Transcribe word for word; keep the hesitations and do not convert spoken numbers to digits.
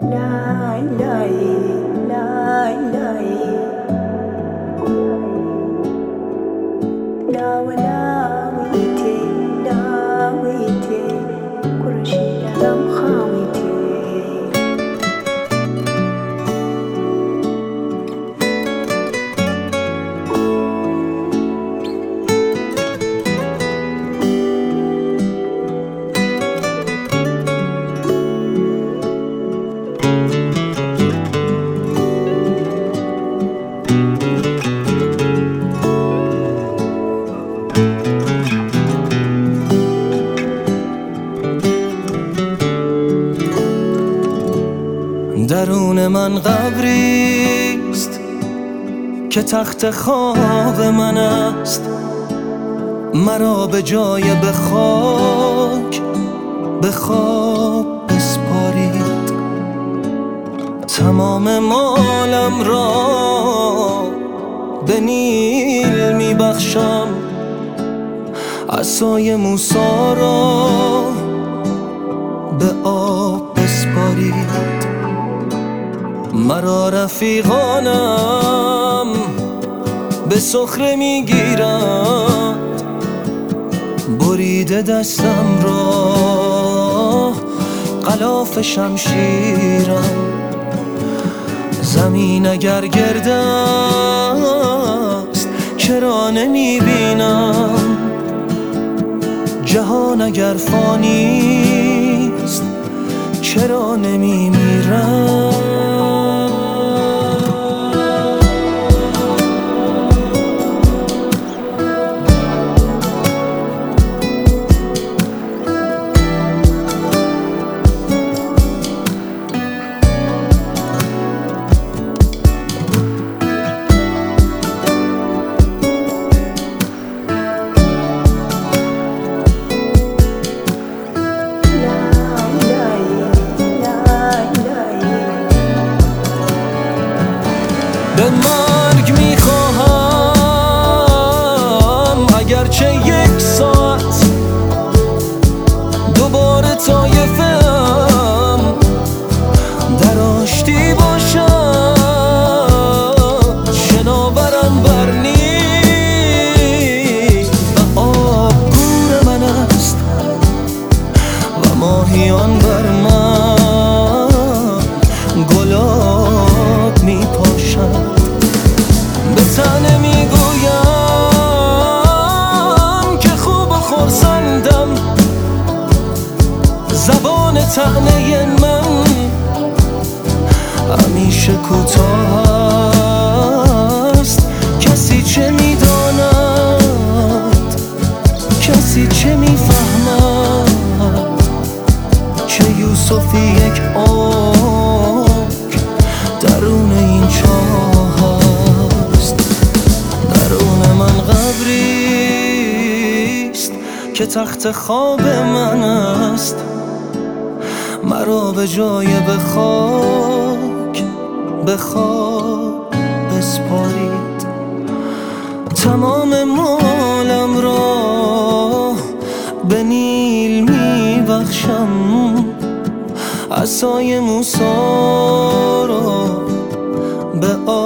lay lay lay lay lawala wite lawite kurashida lam khawite درون من قبریست که تخت خواب من است، مرا به جای به خاک به خواب بسپارید. تمام مالم را به نیل می بخشم، عصای موسی را به آب بسپارید. مرا رفیقانم به سخره میگیرند، بریده دستم را غلاف شمشیرم. زمین اگر گرد است چرا نمیبینم، جهان اگر فانی است چرا نمیمیرم. به مرگ میخواهم اگرچه یک ساعت دوباره طایفم در آشتی باشم، شناورم بر نیل و آب گور من است و ماهیان بر من گلاب میپاشند. به تنه میگویم که خوب و خرسندم، زبان طعنه من همیشه کوتاه است. کسی چه میداند، کسی چه میفهمد، چه یوسفی یک آنک درون این چاه است. درون من قبریست که تخت خواب من است، مرا به جای به خاک به خواب بسپارید. تمام مالم را به نیل می بخشم، عصای موسی را به آب